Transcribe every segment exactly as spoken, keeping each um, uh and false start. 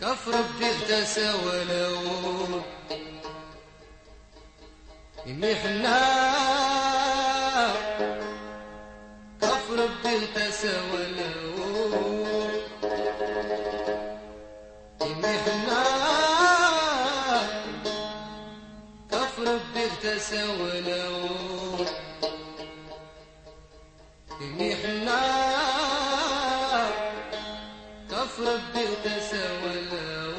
كفر بيغتسى ولو إني حنا كفر بيغتسى ولو إني حنا كفر بيغتسى ولو إني حنا كفر بيغتسى ولو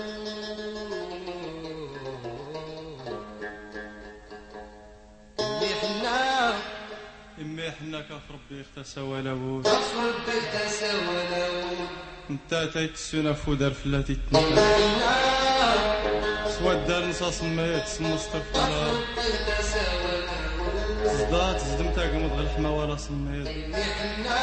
إني حنا إمي حنا كفر بيغتسى ولو كفر بيغتسى ولو انت تيتسونا فودر فلاتي تنتا سوا دار نصاص ميت سمو استغفر بيغتسى ولو زدات زدمتا قمض غالحما ولا سميت إني حنا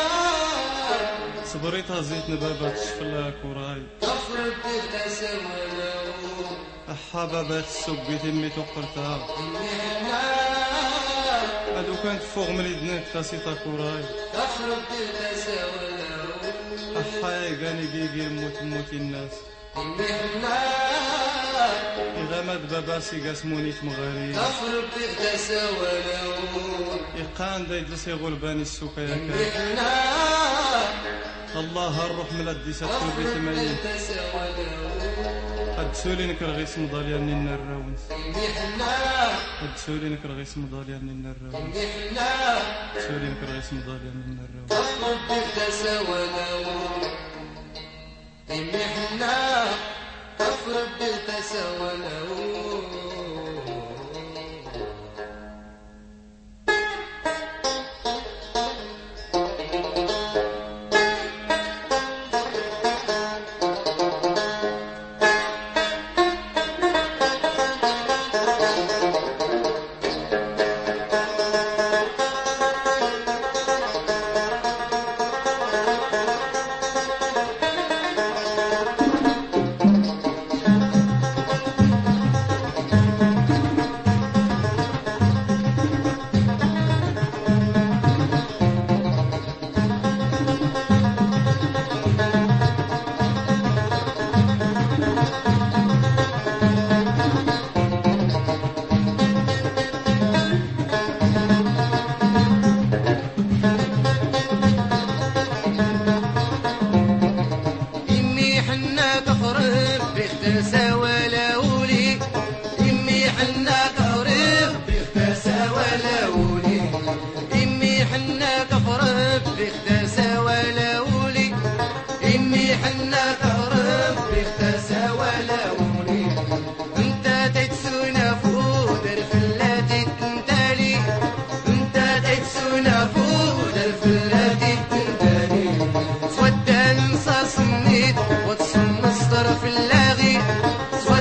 صبريتها زيت نبابات شفلا كوراي كفر بيغتسى ولو أحا بابات السوق تمي توقرتها إني حنا هادو كانت فوق من يدنك تاسيطا كوراي كفر بيغتسى ولو أحا يقاني قيقي موت موت الناس إني حنا إذا مات باباسي قاسموني تمغاري كفر بيغتسى ولو إقان دا يجلس يقول باني السوق يا إني كان حنا الله الروح من الديسة كفر تلبي ثمانين بيغتسى ولو قد سولي نكر غيس مضاليا نين الراونس إني حنا قد سولي نكر غيس مضاليا نين الراونس إني حنا سولي نكر غيس مضاليا نين الراونس كفر بيغتسى ولو إني حنا كفر بيغتسى ولو في اللاغي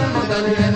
رمضان يا